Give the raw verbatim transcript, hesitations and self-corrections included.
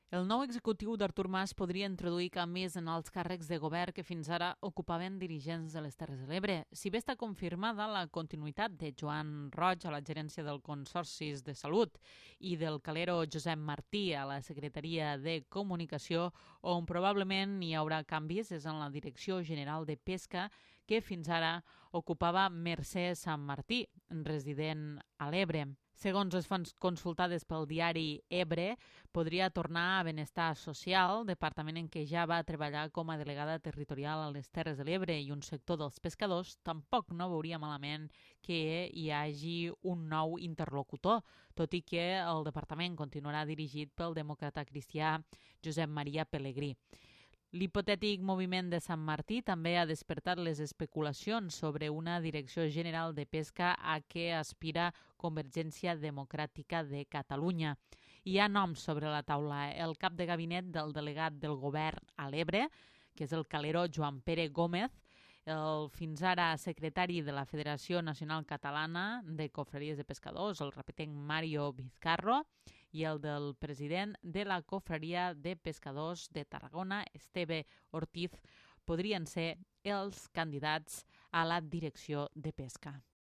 El nou executiu d'Artur Mas podria introduir canvis en els càrrecs de govern que fins ara ocupaven dirigents de les Terres de l'Ebre. Si bé està confirmada la continuïtat de Joan Roig a la gerència del Consorcis de Salut i del calero Josep Martí a la Secretaria de Comunicació, on probablement hi haurà canvis és en la Direcció General de Pesca, que fins ara ocupava Mercè Sant Martí, resident a l'Ebre. Segons les fonts consultades pel diari Ebre, podria tornar a Benestar Social, departament en què ja va treballar com a delegada territorial a les Terres de l'Ebre, i un sector dels pescadors tampoc no veuria malament que hi hagi un nou interlocutor, tot i que el departament continuarà dirigit pel demòcrata cristià Josep Maria Pelegrí. L'hipotètic moviment de Sant Martí també ha despertat les especulacions sobre una direcció general de pesca a què aspira Convergència Democràtica de Catalunya. Hi ha noms sobre la taula. El cap de gabinet del delegat del govern a l'Ebre, que és el calero Joan Pere Gómez, el fins ara secretari de la Federació Nacional Catalana de Confraries de Pescadors, el repetent Mario Vizcarro, i el del president de la Confraria de Pescadors de Tarragona, Esteve Ortiz, podrien ser els candidats a la direcció de pesca.